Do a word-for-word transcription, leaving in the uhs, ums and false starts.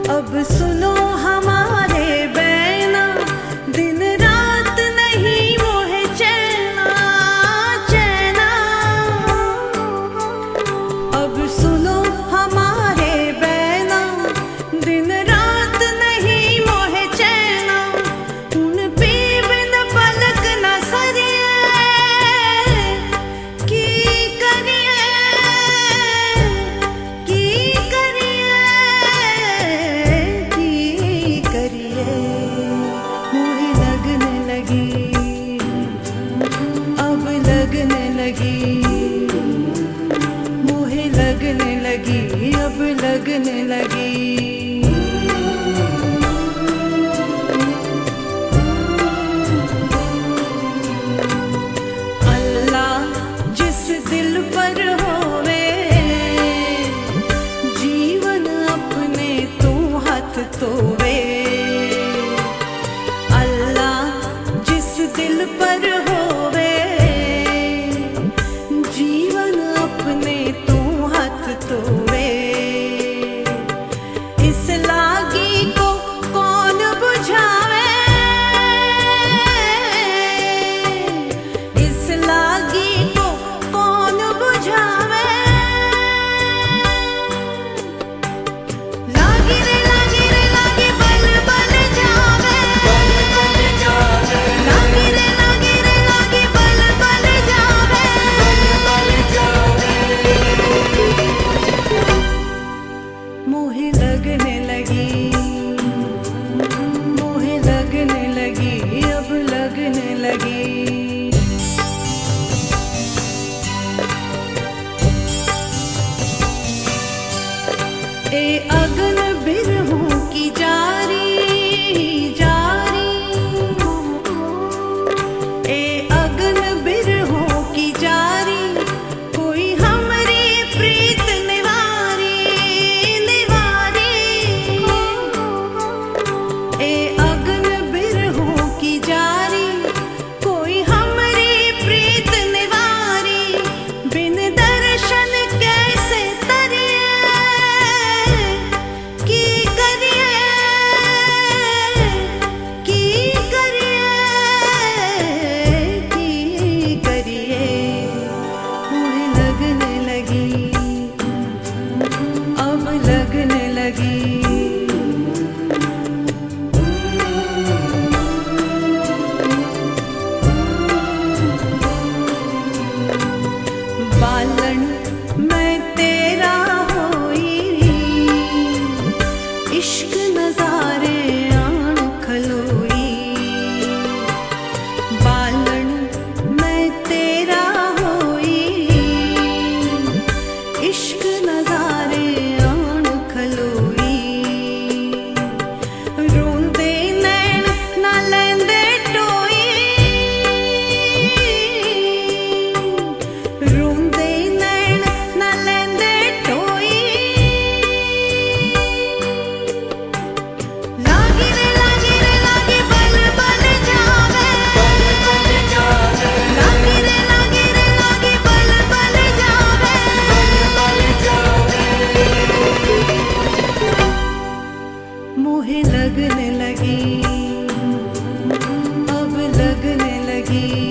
अब सुनो हमारे बैना, दिन रात नहीं मोहे चैना चैना। अब सुनो हमारे बैना, दिन रात नहीं मोहे चैना। उन पे बिन पलक न सरिए की करिए की करिए की करिए। मोहे लगने लगी, अब लगने लगी, मोहे लगने लगी, अब लगने लगी। दिल पर होवे जीवन अपने तू हाथ धोवे। अल्लाह जिस दिल पर होवे जीवन अपने तू हाथ धोवे। इस लागी को कौन बुझावे, इस लागी मोहे लगने लगी, मोहे लगने लगी, अब लगने लगी। ए अगन बिरहों की जारी जारी, ए अगन बिरहों की जारी। कोई हमरी प्रीत निवारी निवारी। ए अगन बिरहों की जारी, कोई हमरी प्रीत निवारी। बिन दर्शन कैसे तरिए की करिए की करिए की करिए। मोहे लगने लगी, अब लगने लगी। बालन मैं तेरा होई, इश्क नजारे आन खलोई। बालन मैं तेरा होई, इश्क नजारे आन खलोई। रोंदे नैन न लैंदे टोई, रोंदे नैन न लैंदे टोई। लागी रे लागी रे लागी बल बल जावे, लागी रे लागी रे लागी बल बल जावे। मोहे लगने लगी, अब लगने लगी।